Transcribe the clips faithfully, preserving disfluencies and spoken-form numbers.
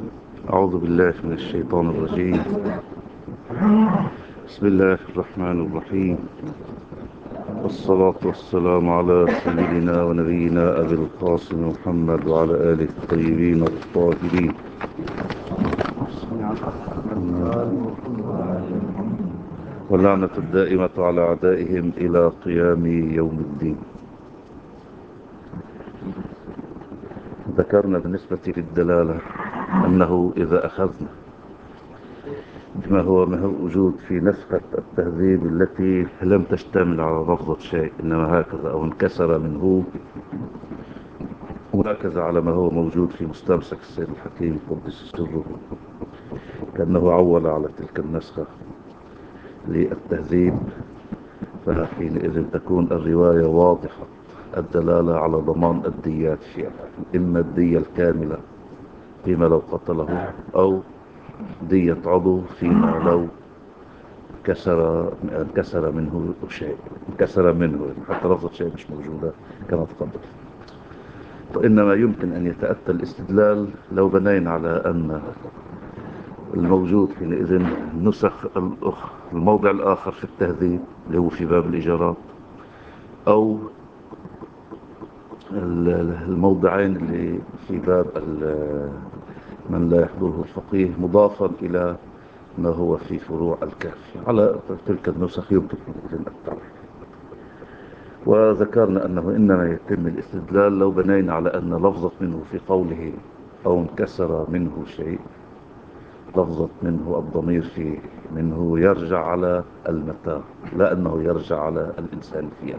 أعوذ بالله من الشيطان الرجيم. بسم الله الرحمن الرحيم، والصلاة والسلام على سيدنا ونبينا أبي القاسم محمد وعلى آله الطيبين الطاهرين، واللعنة الدائمة على أعدائهم إلى قيام يوم الدين. ذكرنا بالنسبة للدلالة أنه إذا أخذنا بما هو موجود في نسخة التهذيب التي لم تشتمل على لفظة شيء، إنما هكذا أو انكسر منه، وهكذا على ما هو موجود في مستمسك السيد الحكيم قدس سره، كأنه عول على تلك النسخة للتهذيب، فحينئذ تكون الرواية واضحة الدلالة على ضمان الديات فيها، إما الدية الكاملة فيما لو قتله، أو دية عضو فيما لو كسر كسر منه شيء، كسر منه حتى لفظة شيء مش موجودة كما تقدم. وإنما يمكن أن يتأتى الاستدلال لو بنينا على أن الموجود حينئذ نسخ الأخ الموضع الآخر في التهذيب اللي هو في باب الإيجارات، أو الموضعين اللي في باب من لا يحضره الفقيه مضافا إلى ما هو في فروع الكافي، على تلك النسخ يمكن التعريف. وذكرنا أنه إنما يتم الاستدلال لو بنينا على أن لفظة منه في قوله أو انكسر منه شيء، لفظة منه الضمير في منه يرجع على المتاع، لا أنه يرجع على الإنسان فيه.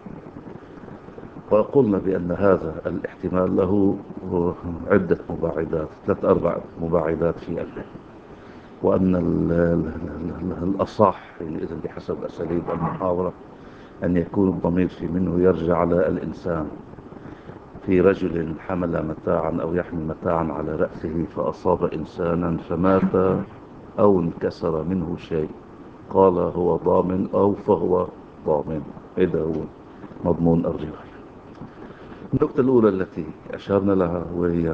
وقلنا بأن هذا الاحتمال له عدة مباعدات، ثلاث أربع مباعدات في الفهم، وأن الأصح إذا بحسب أساليب المحاورة أن يكون الضمير في منه يرجع على الإنسان، في رجل حمل متاعا أو يحمل متاعا على رأسه فأصاب إنسانا فمات أو انكسر منه شيء، قال هو ضامن أو فهو ضامن. هذا هو مضمون الرواية. النقطة الأولى التي أشرنا لها وهي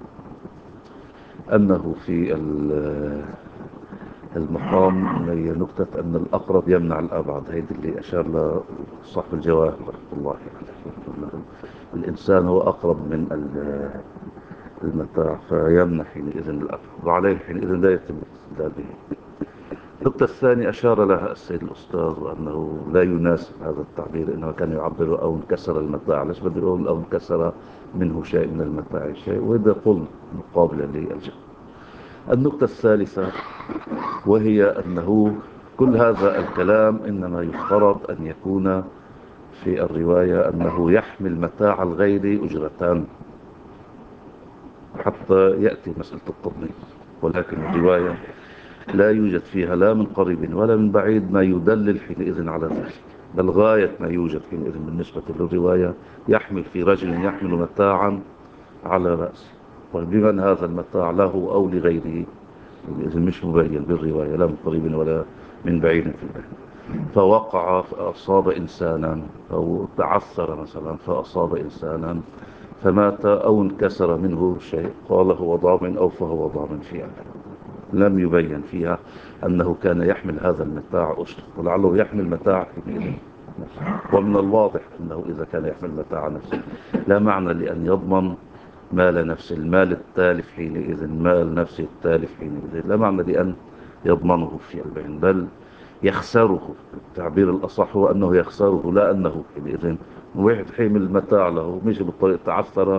أنه في المقام هي نقطة أن الأقرب يمنع الأبعد، هيدي اللي أشار له صاحب الجواهر رحمة الله عليه. الإنسان هو أقرب من المتاع فيمنع حينئذ الأقرب، وعليه حينئذ لا يتم الاستدلال به. النقطة الثانية أشار لها السيد الأستاذ وأنه لا يناسب هذا التعبير، إنه كان يعبر أو انكسر المتاع، ليش بده يقول أو انكسر منه شيء من المتاع شيء، وإذا قلنا مقابلة للجهة. النقطة الثالثة وهي أنه كل هذا الكلام إنما يفترض أن يكون في الرواية أنه يحمل متاع الغير أجرتان حتى يأتي مسألة التضمين، ولكن الرواية لا يوجد فيها لا من قريب ولا من بعيد ما يدلل حينئذ على ذلك، بل غاية ما يوجد حينئذ بالنسبة للرواية يحمل في رجل يحمل متاعا على رأسه، وبمن هذا المتاع له أو لغيره إذن مش مبين بالرواية لا من قريب ولا من بعيد في البحر، فوقع فأصاب إنسانا أو تعثر مثلا فأصاب إنسانا فمات أو انكسر منه شيء، قال هو ضامن أو فهو ضامن فيها. لم يبين فيها أنه كان يحمل هذا المتاع أسر، ولعله يحمل متاع حينئذ، ومن الواضح أنه إذا كان يحمل متاع نفسه لا معنى لأن يضمن مال نفسه، المال التالف حينئذ، مال نفسه التالف حينئذ لا معنى لأن يضمنه في البين، بل يخسره. التعبير الأصح هو أنه يخسره، لا أنه حينئذ واحد حيمل متاع له مشي بالطريق تعثر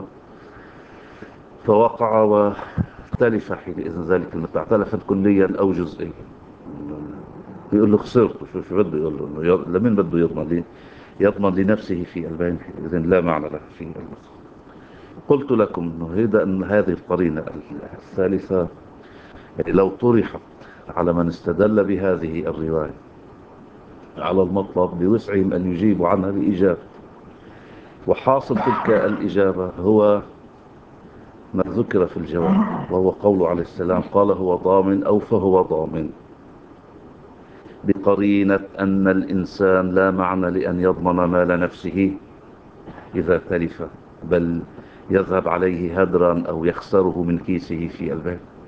فوقع وتلف حينئذ ذلك المتاع تلفا كليا أو جزئيا، بيقول له خسرت، شو شو بده يقول له؟ إنه يض- لمن بده يضمن لي؟ يضمن لنفسه في البين حينئذ لا معنى له في المسألة. قلت لكم أنه هذا أن هذه القرينة الثالثة لو طرحت على من استدل بهذه الرواية على المطلب بوسعهم أن يجيبوا عنها بإجابة، وحاصل تلك الإجابة هو ما ذكر في الجواب، وهو قوله عليه السلام قال هو ضامن أو فهو ضامن، بقرينة أن الإنسان لا معنى لأن يضمن مال نفسه إذا تلف، بل يذهب عليه هدرا أو يخسره من كيسه في البيت،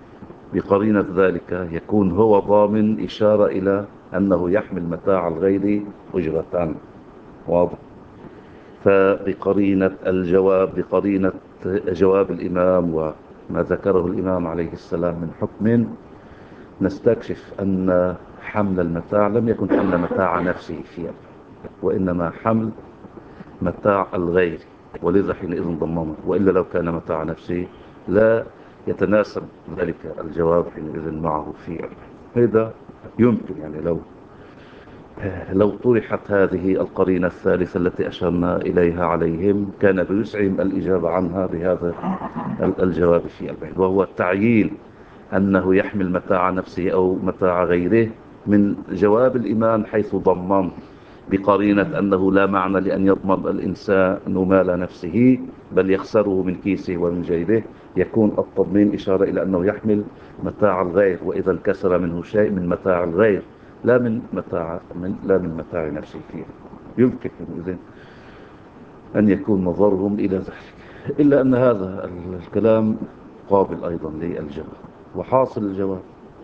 بقرينة ذلك يكون هو ضامن إشارة إلى أنه يحمل متاع الغير أجرة. واضح. فبقرينة الجواب، بقرينة جواب الإمام وما ذكره الإمام عليه السلام من حكم، نستكشف أن حمل المتاع لم يكن حمل متاع نفسه فيه، وإنما حمل متاع الغير، ولذا حينئذ ضمنه. وإلا لو كان متاع نفسه لا يتناسب ذلك الجواب حينئذ معه فيه. هذا يمكن يعني لو لو طرحت هذه القرينة الثالثة التي أشرنا إليها عليهم، كان بيسعهم الإجابة عنها بهذا الجواب في البيت، وهو التعيين أنه يحمل متاع نفسه أو متاع غيره من جواب الإمام، حيث ضمن بقرينة أنه لا معنى لأن يضمن الإنسان مال نفسه بل يخسره من كيسه ومن جيبه، يكون التضمين إشارة إلى أنه يحمل متاع الغير، وإذا انكسر منه شيء من متاع الغير لا من متاع من لا من متاع نفسه فيه. يمكن إذن أن يكون نظرهم إلى ذلك، إلا أن هذا الكلام قابل أيضا للجواب. وحاصل الجواب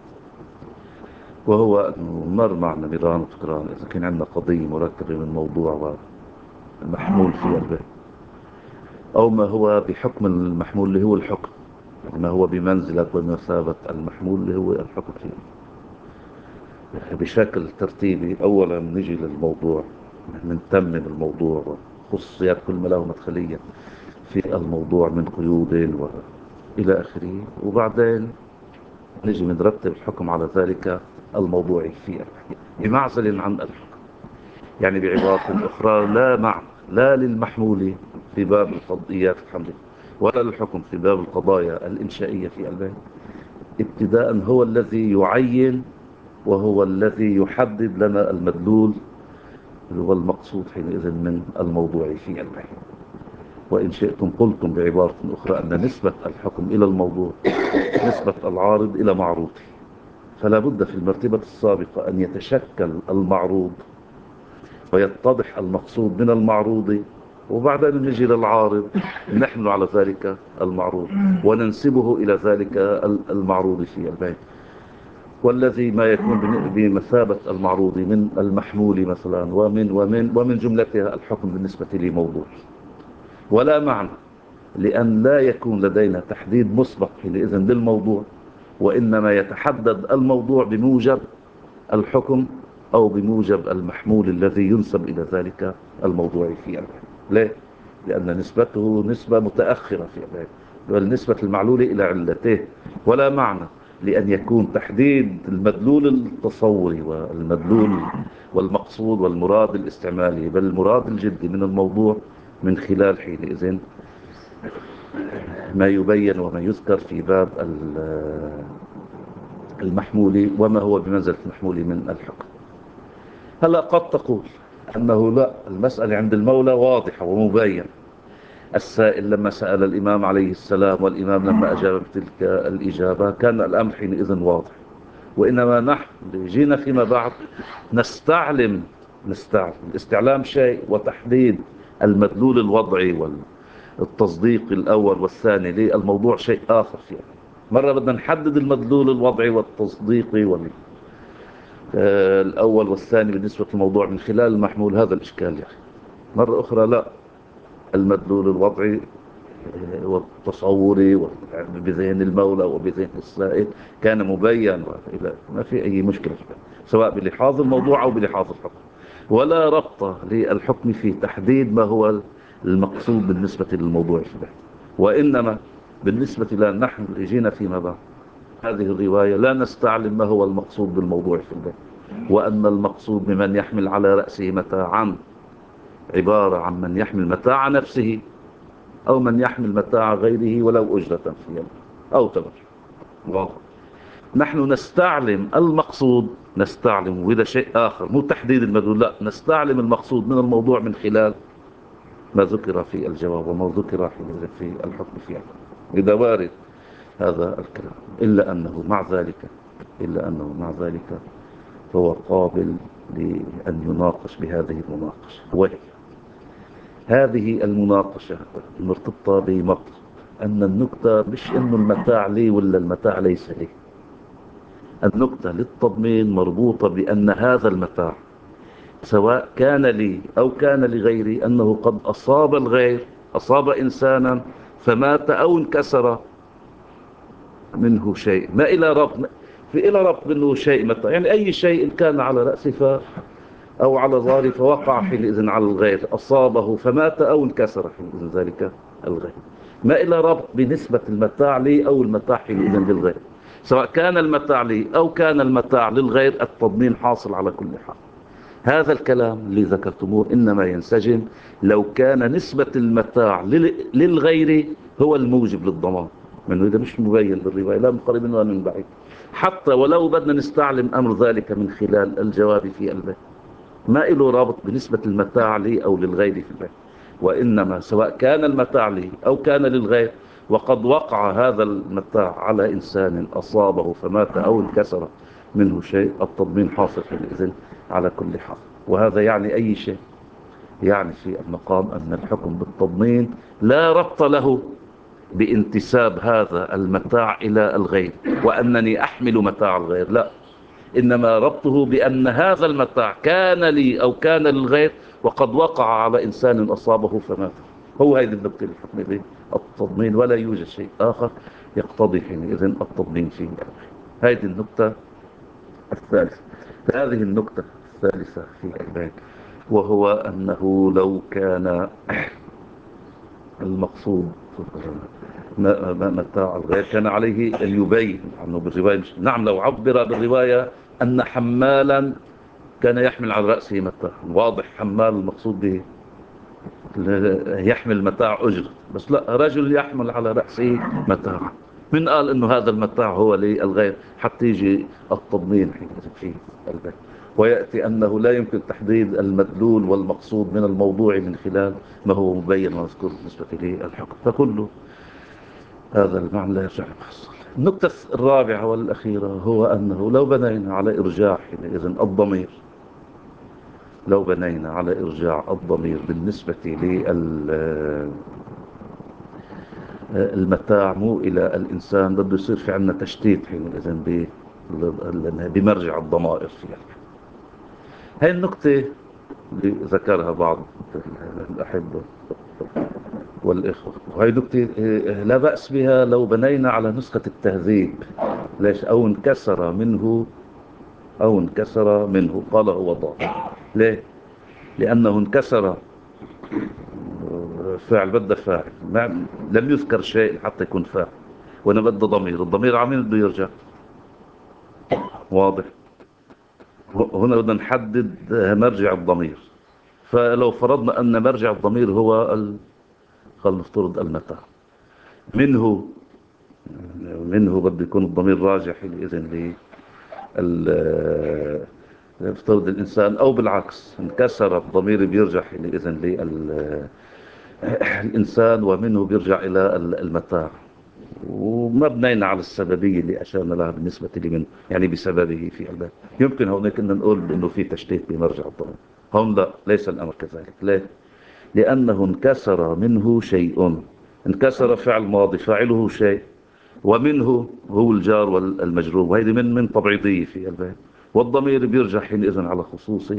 وهو أنه مر معنا مران وتكران إذا كان عندنا قضية مركبة من موضوع ومحمول في قلبه، أو ما هو بحكم المحمول اللي هو الحكم، ما هو بمنزلة ومثابة المحمول اللي هو الحكم فيه بشكل ترتيبي. أولا نجي للموضوع، نتمم الموضوع وخصوصيات كل ما له مدخلية في الموضوع من قيود وإلى آخره، وبعدين نجي نرتب الحكم على ذلك الموضوعي فيه بمعزل عن الحكم. يعني بعبارة أخرى، لا معنى لا للمحمول في باب القضيات الحملية ولا للحكم في باب القضايا الإنشائية في البيت. ابتداء هو الذي يعين وهو الذي يحدد لنا المدلول والمقصود حينئذ من الموضوع في البيت. وإن شئتم قلتم بعبارة أخرى أن نسبة الحكم إلى الموضوع نسبة العارض إلى معروضه، فلا بد في المرتبة السابقة أن يتشكل المعروض ويتضح المقصود من المعروض، وبعدين نجي للعارض نحمل على ذلك المعروض وننسبه إلى ذلك المعروض في البيت. والذي ما يكون بمثابة المعروض من المحمول مثلا ومن ومن ومن جملتها الحكم بالنسبة لموضوع. ولا معنى لأن لا يكون لدينا تحديد مسبق حينئذ للموضوع، وإنما يتحدد الموضوع بموجب الحكم أو بموجب المحمول الذي ينسب إلى ذلك الموضوع في البيت. ليه؟ لأن نسبته نسبة متأخرة في البيت، والنسبة المعلول إلى علته. ولا معنى لأن يكون تحديد المدلول التصوري والمدلول والمقصود والمراد الاستعمالي بل المراد الجدي من الموضوع من خلال حينئذ ما يبين وما يذكر في باب المحمول وما هو بمنزلة المحمول من الحكم. هلا قد تقول أنه لا، المسألة عند المولى واضحة ومبين. السائل لما سأل الإمام عليه السلام والإمام لما أجاب بتلك الإجابة كان الأمر حينئذ واضح، وإنما نحن جينا فيما بعد نستعلم نستعلم الاستعلام شيء وتحديد المدلول الوضعي والتصديق الأول والثاني للموضوع شيء آخر فيه. مرة بدنا نحدد المدلول الوضعي والتصديقي وال الأول والثاني بالنسبة للموضوع من خلال المحمول، هذا الإشكال يعني. مرة أخرى لا، المدلول الوضعي والتصوري بذهن المولى وبذهن السائل كان مبين، ما في أي مشكلة سواء بلحاظ الموضوع أو بلحاظ الحكم، ولا ربط للحكم في تحديد ما هو المقصود بالنسبة للموضوع في البحث. وإنما بالنسبة لنا نحن جينا فيما بعد هذه الرواية لا نستعلم ما هو المقصود بالموضوع في البحث، وأن المقصود بمن يحمل على رأسه متاعا عبارة عن من يحمل متاع نفسه أو من يحمل متاع غيره ولو أجرة في يده أو تبر. واضح. نحن نستعلم المقصود، نستعلم وإذا شيء آخر مو تحديد المدلول، لا، نستعلم المقصود من الموضوع من خلال ما ذكر في الجواب وما ذكر في الحكم فيه. إذا وارد هذا الكلام، إلا أنه مع ذلك إلا أنه مع ذلك فهو قابل لأن يناقش بهذه المناقشة. وهي هذه المناقشة مرتبطة بمطلب أن النكتة مش إنه المتاع لي ولا المتاع ليس لي، النكتة للتضمين مربوطة بأن هذا المتاع سواء كان لي أو كان لغيري أنه قد أصاب الغير، أصاب إنسانا فمات أو انكسر منه شيء، ما إلى ربط في إلى ربط منه شيء متى، يعني أي شيء كان على رأسه أو على ظهره فوقع حينئذ على الغير، أصابه فمات أو انكسر حينئذ ذلك الغير، ما إلى ربط بنسبة المتاع لي أو المتاع حينئذ للغير، سواء كان المتاع لي أو كان المتاع للغير التضمين حاصل على كل حال. هذا الكلام اللي ذكرتموه إنما ينسجم لو كان نسبة المتاع للغير هو الموجب للضمان، منه إذا مش مبين بالرواية لا من قريب ولا من بعيد، حتى ولو بدنا نستعلم أمر ذلك من خلال الجواب في البيت، ما له رابط بنسبة المتاع لي أو للغير في البيت، وإنما سواء كان المتاع لي أو كان للغير وقد وقع هذا المتاع على إنسان أصابه فمات أو انكسر منه شيء، التضمين حاصل حينئذ على كل حال. وهذا يعني أي شيء، يعني في المقام أن الحكم بالتضمين لا ربط له بانتساب هذا المتاع إلى الغير وأنني أحمل متاع الغير، لا، إنما ربطه بأن هذا المتاع كان لي أو كان للغير وقد وقع على إنسان أصابه فمات. هو هذه النقطة الحكم به التضمين، ولا يوجد شيء آخر يقتضي حينئذ التضمين فيه. هذه النقطة الثالثة. هذه النقطة الثالثة في البيان، وهو أنه لو كان المقصود متاع الغير كان عليه أن يبين عنه بالرواية. نعم، لو عبر بالرواية أن حمالا كان يحمل على رأسه متاع، واضح حمال المقصود به يحمل متاع أجر، بس لا، رجل يحمل على رأسه متاع، من قال أنه هذا المتاع هو للغير حتى يجي التضمين فيه البيت، ويأتي أنه لا يمكن تحديد المدلول والمقصود من الموضوع من خلال ما هو مبين ومذكور بالنسبة للحكم، فكله هذا المعنى لا يرجع لمحصل. النقطة الرابعة والأخيرة هو أنه لو بنينا على إرجاع حينئذ الضمير، لو بنينا على إرجاع الضمير بالنسبة للمتاع مو إلى الإنسان، بده يصير في عنا تشتيت حينئذ بمرجع الضمائر فيها. هاي النقطة اللي ذكرها بعض الأحبة والإخوة، وهي نقطة لا بأس بها لو بنينا على نسخة التهذيب. ليش؟ أو انكسر منه، أو انكسر منه قال هو ضابط. ليه؟ لأنه انكسر فاعل، بده فاعل، ما لم يذكر شيء حتى يكون فاعل، وانا بده ضمير، الضمير عمين بده يرجع، واضح؟ هنا بدنا نحدد مرجع الضمير، فلو فرضنا ان مرجع الضمير هو ال... خلينا نفترض المتاع، منه منه بده يكون الضمير راجع حينئذ ل نفترض الإنسان، أو بالعكس انكسر الضمير بيرجع حينئذ للإنسان ومنه بيرجع إلى المتاع، وما بنينا على السببية اللي أشرنا لها بالنسبة لمن يعني بسببه في الباب. يمكن هونيك أن نقول أنه في تشتيت بمرجع الضمير، هون لا، ليس الأمر كذلك. ليه؟ لأنه انكسر منه شيء، انكسر فعل ماضي فاعله شيء، ومنه هو الجار والمجرور، وهذه من من تبعيضية في الباب، والضمير بيرجع حينئذ على خصوصي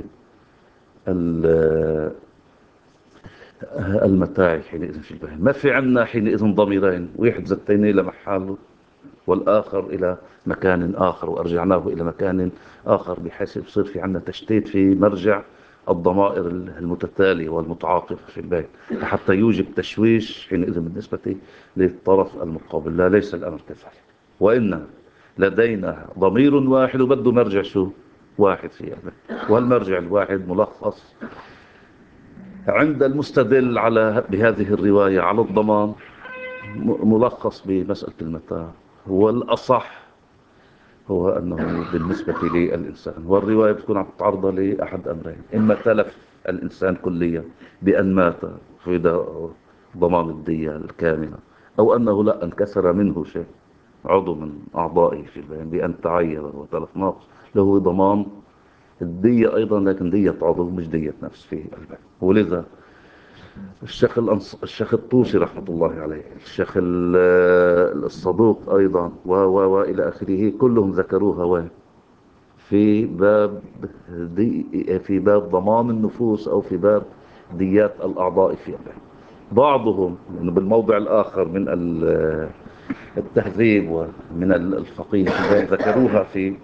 المتاع حينئذ في الباب. ما في عنا حينئذ ضميرين، واحد زتينيه لمحاله والآخر إلى مكان آخر وأرجعناه إلى مكان آخر، بحيث يصير في عنا تشتيت في مرجع الضمائر المتتالية والمتعاطفة في البيت، حتى يوجب تشويش حينئذ بالنسبة للطرف المقابل. لا، ليس الأمر كذلك، وإن لدينا ضمير واحد وبده مرجع شو واحد في البيت، والمرجع الواحد ملخص عند المستدل على بهذه الرواية على الضمان، ملخص بمسألة المتاع. هو الأصح هو أنه بالنسبة للإنسان، والرواية بتكون عم تتعرض لأحد أمرين: إما تلف الإنسان كليا بأن مات فإذا ضمان الدية الكاملة، أو أنه لا، انكسر منه شيء عضو من أعضائه في البيان بأن تعير وتلف ناقص، له ضمان الدية أيضا، لكن دية عضو مش دية نفس في البيان. ولذا الشيخ الأنص... الشيخ الطوسي رحمة الله عليه، الشيخ ال- الصدوق أيضا، و و وإلى آخره، كلهم ذكروها وين في باب دي في باب ضمان النفوس، أو في باب ديات الأعضاء في الله. بعضهم يعني بالموضع الآخر من ال- التهذيب ومن الفقيه ذكروها في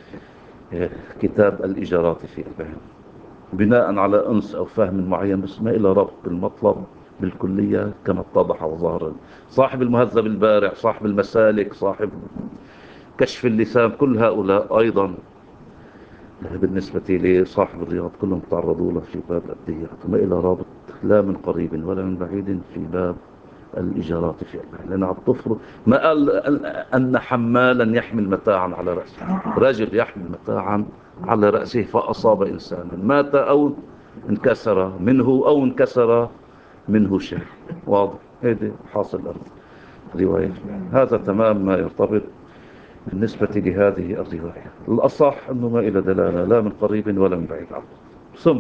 كتاب الإجارات في البيان، بناء على أنس أو فهم معين، بس ما إلى ربط بالمطلب بالكلية كما اتضح وظهر. صاحب المهذب البارع، صاحب المسالك، صاحب كشف اللسان، كل هؤلاء أيضا بالنسبة لصاحب الرياض كلهم تعرضوا له في باب الديات، وما إلى رابط لا من قريب ولا من بعيد في باب الإيجارات في المال. لأن الطفل ما قال أن حمالا يحمل متاعا على رأسه، رجل يحمل متاعا على رأسه فأصاب إنسانا مات أو انكسر منه أو انكسر منه شيء، واضح. هذه حاصل الرواية. هذا تمام ما يرتبط بالنسبة لهذه الرواية. الأصح أنه ما إلى دلالة لا من قريب ولا من بعيد عنه. ثم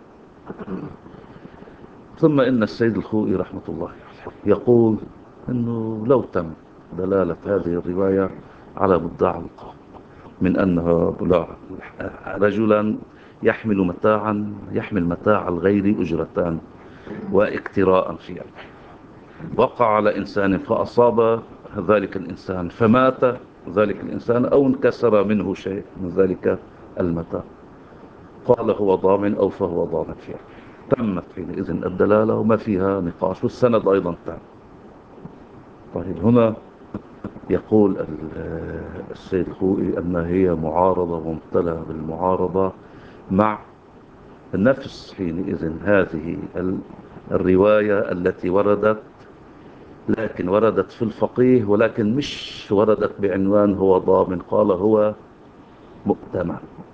ثم إن السيد الخوئي رحمة الله عليه يقول أنه لو تم دلالة هذه الرواية على مدعى القوم من أنها بلاغ رجلا يحمل متاعا يحمل متاع الغير أجرتان واقتراء في يده، وقع على إنسان فأصاب ذلك الإنسان فمات ذلك الإنسان أو انكسر منه شيء من ذلك المتاع، قال هو ضامن أو فهو ضامن فيه. تمت حينئذ الدلالة وما فيها نقاش، والسند أيضا تام. طيب هنا يقول السيد الخوئي أن هي معارضة ومبتلى بالمعارضة مع نفس حينئذ هذه الرواية التي وردت، لكن وردت في الفقيه، ولكن مش وردت بعنوان هو ضامن، قال هو مؤتمن.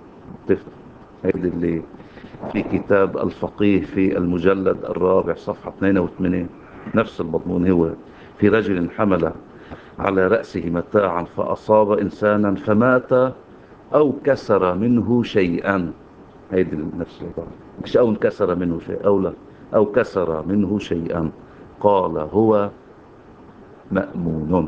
هيدي اللي في كتاب الفقيه في المجلد الرابع صفحة اثنين وثمانين، نفس المضمون. هو في رجل حمل على رأسه متاعا فأصاب إنسانا فمات أو كسر منه شيئا. هيدي نفس العبارة، مش أو انكسر منه شيء، أو لا، أو كسر منه شيئا، قال هو مأمون،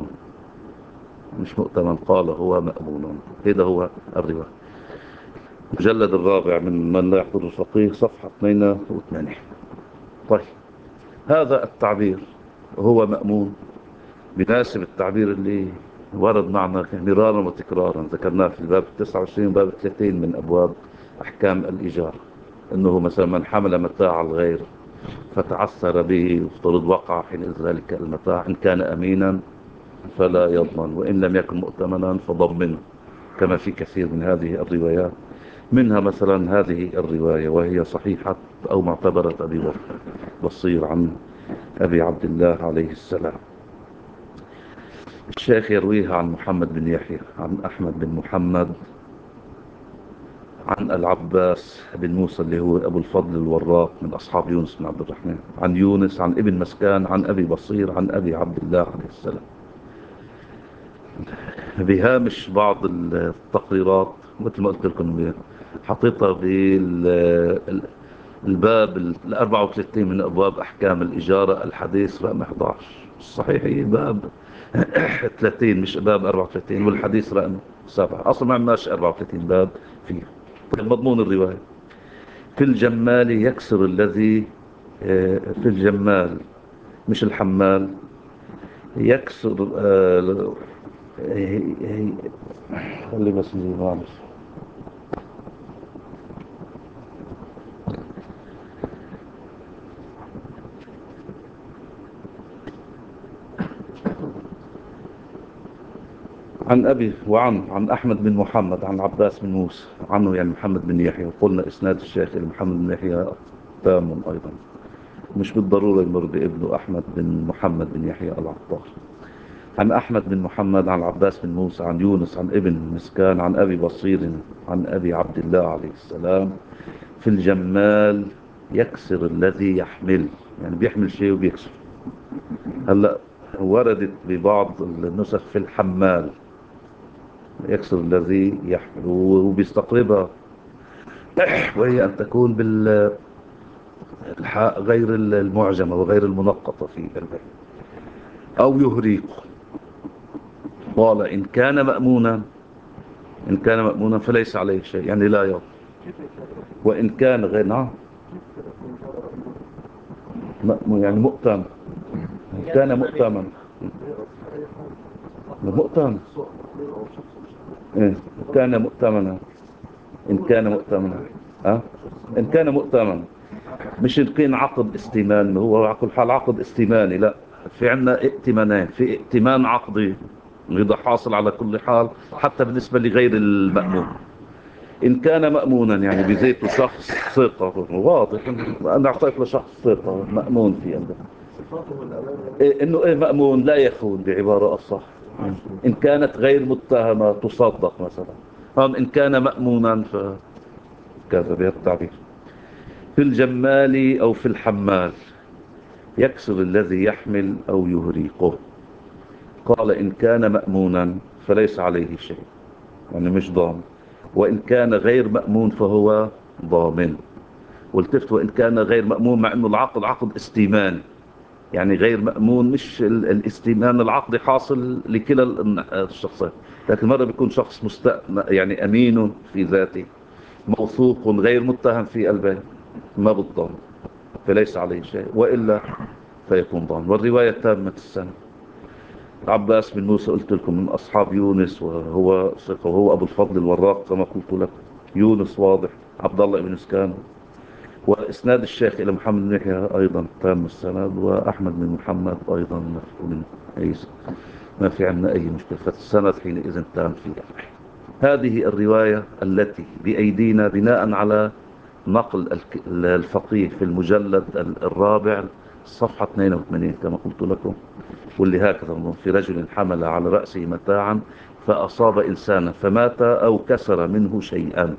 مش مؤتمن، قال هو مأمون. هذا هو الرواية، المجلد الرابع من من لا يحضر الفقيه صفحة اثنين وثمانين. طيب هذا التعبير هو مأمون بناسب التعبير اللي ورد معنا مرارا وتكرارا، ذكرناه في الباب تسعة وعشرين وباب ثلاثين من أبواب أحكام الإيجار، أنه مثلا من حمل متاع الغير فتعثر به وافترض وقع حين ذلك المتاع، إن كان أمينا فلا يضمن، وإن لم يكن مؤتمنا فضمنه، كما في كثير من هذه الروايات. منها مثلا هذه الرواية وهي صحيحة أو معتبرة أبي بصير عن أبي عبد الله عليه السلام. الشيخ يرويها عن محمد بن يحيى عن أحمد بن محمد عن العباس بن موسى اللي هو أبو الفضل الوراق من أصحاب يونس بن عبد الرحمن، عن يونس عن ابن مسكان عن أبي بصير عن أبي عبد الله عليه السلام. بهامش بعض التقريرات مثل ما قلت لكم حطيتها بالباب ال أربعة وثلاثين من أبواب أحكام الإجارة، الحديث رقم أحد عشر. الصحيح هي باب ثلاثين مش باب أربعة وثلاثين، والحديث رقم سبعة. أصلا ما عندناش أربعة وثلاثين باب فيه. طيب مضمون الرواية: في الجمال يكسر الذي آه، في الجمال مش الحمال يكسر آه، هي هي خلي بس دي معلش. عن أبي وعن عن أحمد بن محمد عن عباس بن موسى عنه، يعني محمد بن يحيى. وقلنا إسناد الشيخ محمد بن يحيى تام أيضا، مش بالضرورة يمر بابنه أحمد بن محمد بن يحيى العطار. عن أحمد بن محمد عن عباس بن موسى عن يونس عن ابن مسكان عن أبي بصير عن أبي عبد الله عليه السلام: في الجمال يكسر الذي يحمل، يعني بيحمل شيء وبيكسر. هلأ وردت ببعض النسخ في الحمال يكسر الذي يحمل، وبيستقربها وهي أن تكون بال الحاء غير المعجمة وغير المنقطة في البيت. أو يهريق. قال إن كان مأمونا إن كان مأمونا فليس عليه شيء، يعني لا يضر. وإن كان غير نعم مأمون يعني مؤتمن. إن كان مؤتمن مؤتمن إيه؟ كان مؤتمنا. إن كان مؤتمنا أه؟ إن كان مؤتمنا، مش يمكن عقد استيمان، هو على كل حال عقد استيماني، لا، في عندنا ائتمانين، في ائتمان عقدي وهذا حاصل على كل حال حتى بالنسبة لغير المأمون. إن كان مأمونا يعني بزيته شخص ثقة، واضح أنا أعطيت لشخص ثقة مأمون في عنده إيه إنه إيه مأمون لا يخون بعبارة أصح. إن كانت غير متهمة تصدق مثلا، هم إن كان مأمونا فكذا بهذا التعبير. في الجمال أو في الحمال يكسر الذي يحمل أو يهريقه. قال إن كان مأمونا فليس عليه شيء، يعني مش ضامن. وإن كان غير مأمون فهو ضامن. والتفت وإن كان غير مأمون، مع أنه العقد عقد استيمان، يعني غير مأمون مش ال- الاستيمان العقدي حاصل لكلا ال- الشخصين، لكن مرة بيكون شخص مست... يعني أمين في ذاته موثوق غير متهم في قلبه ما بالضامن فليس عليه شيء، وإلا فيكون ضامن. والرواية تامة السنة. عباس بن موسى قلت لكم من أصحاب يونس، وهو ثقة، وهو أبو الفضل الوراق كما قلت لك. يونس واضح. عبد الله بن مسكان. وإسناد الشيخ إلى محمد بن يحيى أيضا تام السند، وأحمد بن محمد أيضا من عيسى. ما في عندنا أي مشكلة، فالسند حينئذ تام فيها. هذه الرواية التي بأيدينا بناء على نقل الك- الفقيه في المجلد الرابع صفحة اثنين وثمانين كما قلت لكم، واللي هكذا انظر: في رجل حمل على رأسه متاعا فأصاب إنسانا فمات أو كسر منه شيئا.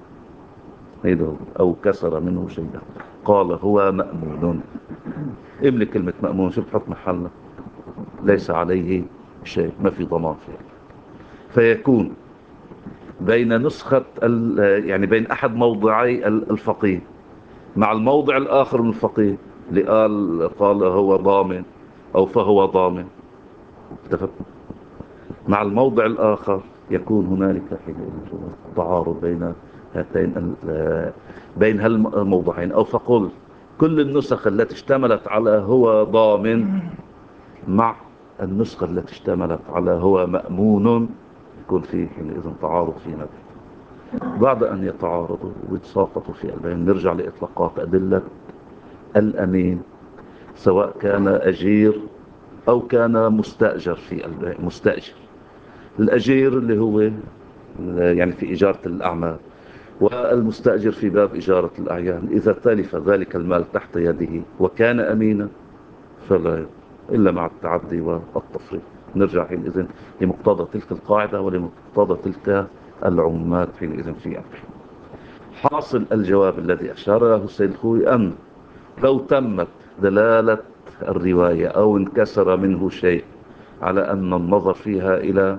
هيدا هو. أو كسر منه شيئا. قال هو مأمون. املك كلمة مأمون، شوف تحط محله ليس عليه شيء، ما في ضمان فيه. فيكون بين نسخة ال- يعني بين أحد موضعي ال- الفقيه مع الموضع الآخر من الفقيه اللي قال قال هو ضامن أو فهو ضامن، اتفق، مع الموضع الآخر يكون هنالك تعارض بين هاتين ال- بين هالموضعين. أو فقل كل النسخ التي اشتملت على هو ضامن مع النسخة التي اشتملت على هو مأمون يكون فيه حينئذ تعارض فيما بين. بعد أن يتعارضوا ويتساقطوا في البين نرجع لإطلاقات أدلة الأمين، سواء كان أجير أو كان مستأجر في البيع. مستأجر الأجير اللي هو يعني في إجارة الأعمال، والمستأجر في باب إجارة الأعيان. إذا تلف ذلك المال تحت يده وكان أمينا فلا يضر إلا مع التعدي والتفريط. نرجع حينئذ لمقتضى تلك القاعدة ولمقتضى تلك العمومات حينئذ في أمر. حاصل الجواب الذي أشار له السيد الخوي أن لو تمت دلالة الرواية أو انكسر منه شيء على أن النظر فيها إلى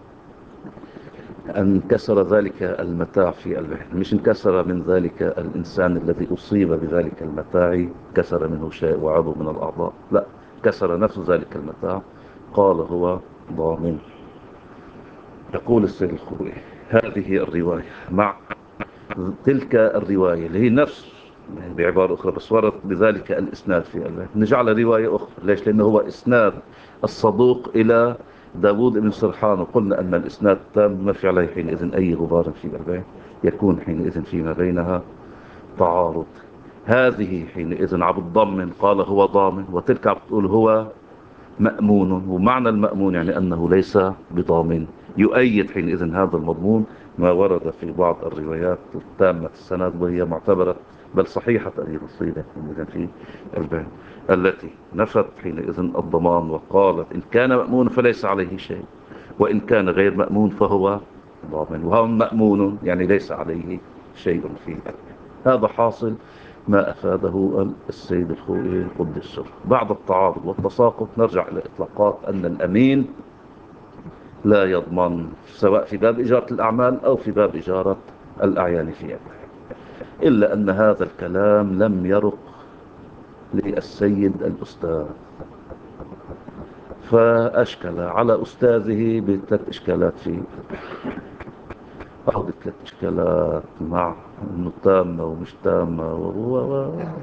أن انكسر ذلك المتاع في البحر، مش انكسر من ذلك الإنسان الذي أصيب بذلك المتاع كسر منه شيء وعضو من الأعضاء، لا، كسر نفس ذلك المتاع. قال هو ضامن. يقول السيد الخوي هذه الرواية مع تلك الرواية اللي هي نفس بعبارة أخرى بس ورد بذلك الإسناد في الله، نجعل رواية أخرى. ليش؟ لأنه هو إسناد الصدوق إلى داود بن سرحان، وقلنا أن الإسناد تام ما في عليه حينئذ أي غبار في البيع، يكون حينئذ فيما بينها تعارض. هذه حينئذ عم بتضمن قال هو ضامن، وتلك عم بتقول هو مأمون. ومعنى المأمون يعني أنه ليس بضامن. يؤيد حينئذ هذا المضمون ما ورد في بعض الروايات التامة السند وهي معتبرة بل صحيحة أي الصيغة حينئذ في البيان التي نفت حينئذ الضمان وقالت إن كان مأمون فليس عليه شيء، وإن كان غير مأمون فهو ضامن. وهم مأمون يعني ليس عليه شيء فيه. هذا حاصل ما أفاده السيد الخوئي قدس سره. بعد التعارض والتساقط نرجع إلى إطلاقات أن الأمين لا يضمن، سواء في باب إجارة الأعمال أو في باب إجارة الأعيان في يده. إلا أن هذا الكلام لم يرق للسيد الأستاذ. فأشكل على أستاذه بثلاث إشكالات فيه، أو بثلاث إشكالات مع إنه تامة ومش تامة و... و... و...